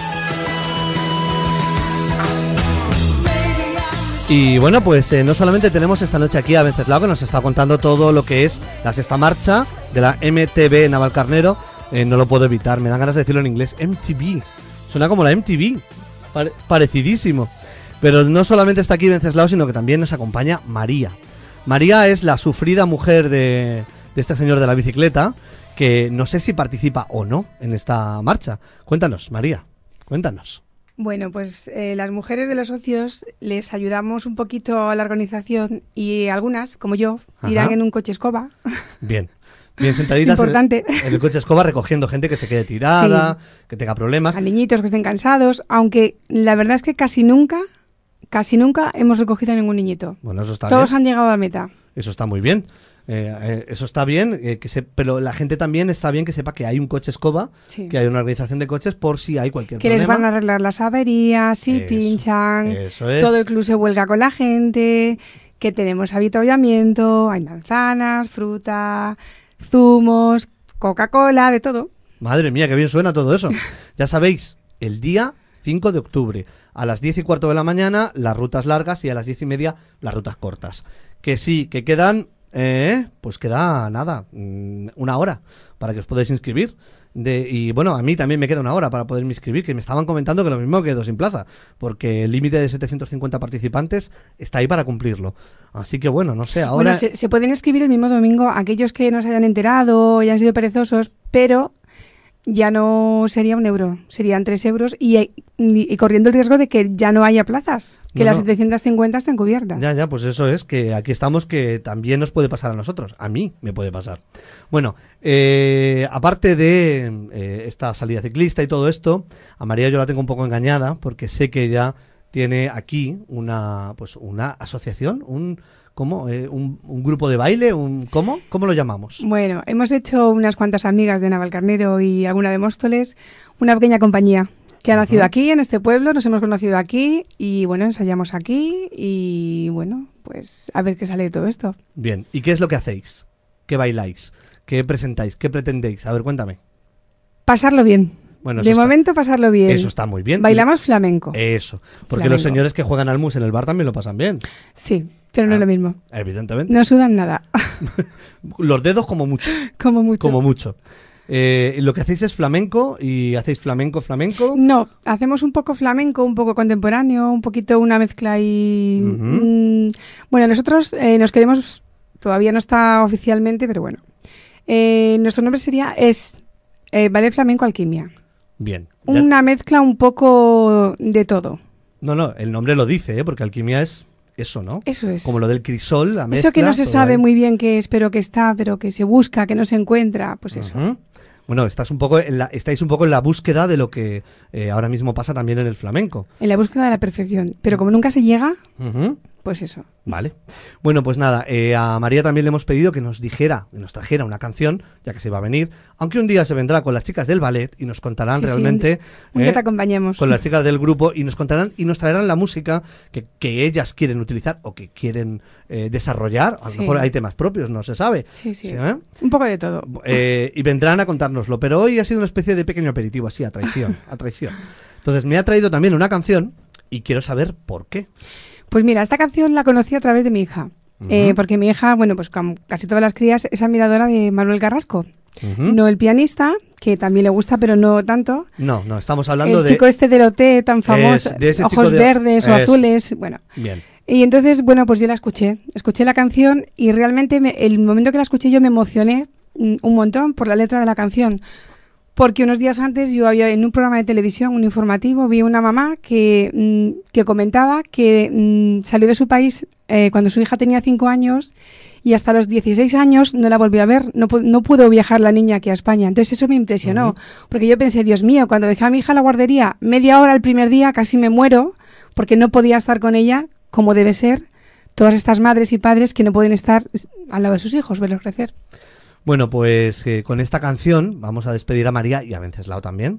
Y bueno, pues no solamente tenemos esta noche aquí a Venceslao, que nos está contando todo lo que es la sexta marcha de la MTV Navalcarnero. No lo puedo evitar, me dan ganas de decirlo en inglés. MTV, suena como la MTV, parecidísimo. Pero no solamente está aquí Venceslao, sino que también nos acompaña María. María es la sufrida mujer de este señor de la bicicleta, que no sé si participa o no en esta marcha. Cuéntanos, María, cuéntanos. Bueno, pues las mujeres de los socios les ayudamos un poquito a la organización y algunas, como yo, irán en un coche escoba. Bien sentaditas en el coche escoba recogiendo gente que se quede tirada, que tenga problemas. A niñitos que estén cansados, aunque la verdad es que casi nunca hemos recogido a ningún niñito. Bueno, eso está Todos bien. Han llegado a la meta. Eso está muy bien. Eso está bien, pero la gente también está bien que sepa que hay un coche escoba, que hay una organización de coches por si hay cualquier problema. Que les van a arreglar las averías, si pinchan, eso es. Todo el club se vuelca con la gente, que tenemos avituallamiento, hay manzanas, fruta, zumos, Coca-Cola, de todo. Madre mía, qué bien suena todo eso. Ya sabéis, el día 5 de octubre, a las 10:15 de la mañana, las rutas largas y a las 10:30 las rutas cortas. Que sí, que quedan... pues queda nada, una hora para que os podáis inscribir. Y bueno, a mí también me queda una hora para poderme inscribir, que me estaban comentando que lo mismo quedo sin plaza, porque el límite de 750 participantes está ahí para cumplirlo. Así que bueno, no sé, ahora... Bueno, se pueden inscribir el mismo domingo aquellos que no se hayan enterado y han sido perezosos, pero ya no sería 1 euro, serían 3 euros y corriendo el riesgo de que ya no haya plazas. Que las 750 están cubiertas. Ya, pues eso es, que aquí estamos, que también nos puede pasar a nosotros. A mí me puede pasar. Bueno, aparte de esta salida ciclista y todo esto, a María yo la tengo un poco engañada, porque sé que ella tiene aquí una asociación, un grupo de baile, ¿cómo lo llamamos? Bueno, hemos hecho unas cuantas amigas de Navalcarnero y alguna de Móstoles, una pequeña compañía que ha nacido aquí, en este pueblo, nos hemos conocido aquí y bueno, ensayamos aquí y bueno, pues a ver qué sale de todo esto. Bien, ¿y qué es lo que hacéis? ¿Qué bailáis? ¿Qué presentáis? ¿Qué pretendéis? A ver, cuéntame. Pasarlo bien. Bueno, de momento pasarlo bien. Eso está muy bien. Bailamos flamenco. Eso, porque flamenco. Los señores que juegan al mus en el bar también lo pasan bien. Sí, pero no es lo mismo. Evidentemente. No sudan nada. Los dedos como mucho. Como mucho. Lo que hacéis es flamenco y hacéis flamenco. No, hacemos un poco flamenco, un poco contemporáneo, un poquito una mezcla ahí. Bueno, nosotros nos queremos, todavía no está oficialmente, pero bueno. Nuestro nombre es Ballet Flamenco Alquimia. Bien. Una mezcla un poco de todo. No, el nombre lo dice, porque alquimia es eso, ¿no? Eso es. Como lo del crisol, la mezcla. Eso que no se sabe ahí. muy bien qué es, pero que está, pero que se busca, que no se encuentra, pues eso. Bueno, estáis un poco en la búsqueda de lo que ahora mismo pasa también en el flamenco. En la búsqueda de la perfección. Pero como nunca se llega, pues eso. Vale. Bueno, pues nada, a María también le hemos pedido que nos trajera una canción, ya que se va a venir, aunque un día se vendrá con las chicas del ballet y nos contarán realmente... Un día te acompañemos. Con las chicas del grupo y nos contarán y nos traerán la música que ellas quieren utilizar o que quieren desarrollar. A lo mejor hay temas propios, no se sabe. Sí. Un poco de todo. Y vendrán a contárnoslo, pero hoy ha sido una especie de pequeño aperitivo, así, a traición. Entonces me ha traído también una canción y quiero saber por qué. Pues mira, esta canción la conocí a través de mi hija, porque mi hija, bueno, pues como casi todas las crías, es admiradora de Manuel Carrasco. No el pianista, que también le gusta, pero no tanto. No, estamos hablando el chico este del OT tan famoso, ojos verdes o azules, bueno. Bien. Y entonces, bueno, pues yo la escuché la canción y realmente el momento que la escuché yo me emocioné un montón por la letra de la canción. Porque unos días antes yo había en un programa de televisión, un informativo, vi una mamá que comentaba que salió de su país cuando su hija tenía 5 años y hasta los 16 años no la volvió a ver, no pudo viajar la niña aquí a España. Entonces eso me impresionó, porque yo pensé, Dios mío, cuando dejé a mi hija a la guardería media hora el primer día casi me muero porque no podía estar con ella como debe ser todas estas madres y padres que no pueden estar al lado de sus hijos, verlos crecer. Bueno, pues con esta canción vamos a despedir a María y a Venceslao también.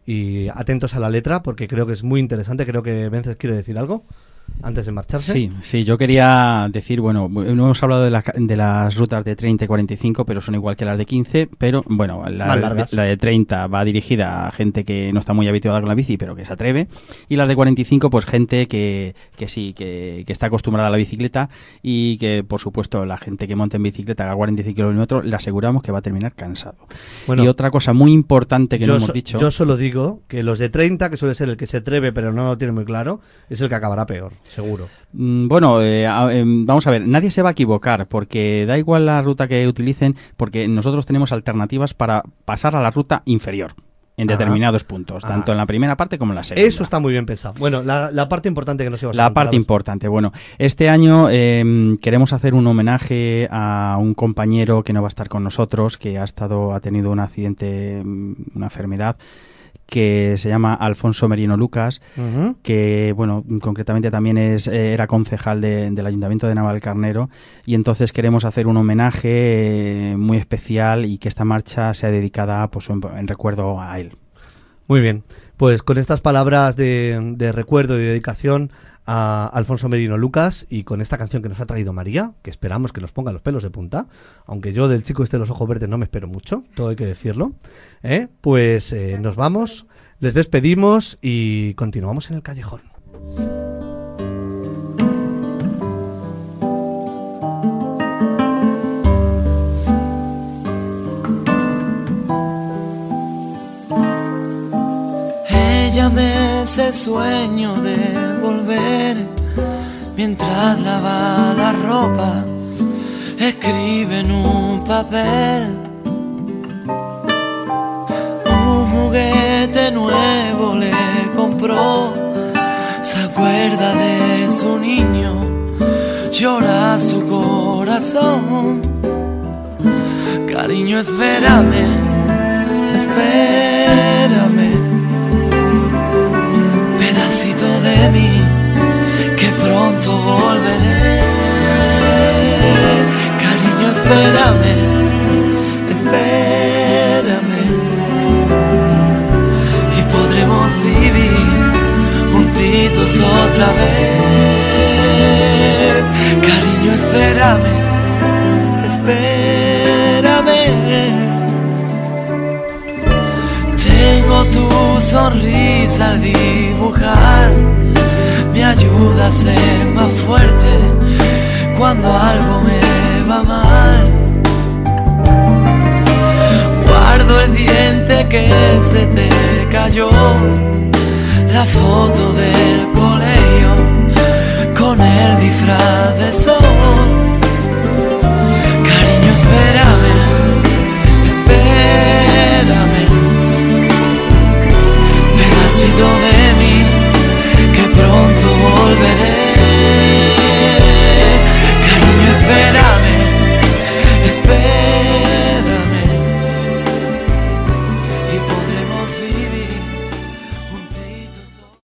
y atentos a la letra porque creo que es muy interesante. Creo que Vences quiere decir algo antes de marcharse. Sí, yo quería decir, bueno, no hemos hablado de las rutas de 30 y 45, pero son igual que las de 15, pero bueno, la de 30 va dirigida a gente que no está muy habituada con la bici, pero que se atreve, y las de 45, pues gente que está acostumbrada a la bicicleta y que, por supuesto, la gente que monte en bicicleta haga 45 kilómetros, le aseguramos que va a terminar cansado. Bueno, y otra cosa muy importante que no hemos dicho... Yo solo digo que los de 30, que suele ser el que se atreve pero no lo tiene muy claro, es el que acabará peor. Seguro. Bueno, vamos a ver, nadie se va a equivocar porque da igual la ruta que utilicen, porque nosotros tenemos alternativas para pasar a la ruta inferior en determinados puntos, tanto en la primera parte como en la segunda. Eso está muy bien pensado. Bueno, la parte importante que nos ibas a contar. La parte importante, bueno, este año queremos hacer un homenaje a un compañero que no va a estar con nosotros, que ha tenido un accidente, una enfermedad, que se llama Alfonso Merino Lucas, que, bueno, concretamente también era concejal del Ayuntamiento de Navalcarnero, y entonces queremos hacer un homenaje muy especial y que esta marcha sea dedicada, pues, en recuerdo a él. Muy bien, pues con estas palabras de recuerdo y dedicación a Alfonso Merino Lucas y con esta canción que nos ha traído María, que esperamos que nos ponga los pelos de punta, aunque yo del chico de los ojos verdes no me espero mucho, todo hay que decirlo, pues nos vamos, les despedimos y continuamos en el callejón. Ella me hace sueño de volver mientras lava la ropa, escribe en un papel. Un juguete nuevo le compró, se acuerda de su niño, llora su corazón. Cariño, espérame, espérame, pedacito de mí, que pronto volveré. Cariño, espérame, espérame, y podremos vivir juntitos otra vez. Cariño, espérame, espérame. Tengo tu sonrisa al dibujar, me ayuda a ser más fuerte cuando algo me va mal. Guardo el diente que se te cayó, la foto del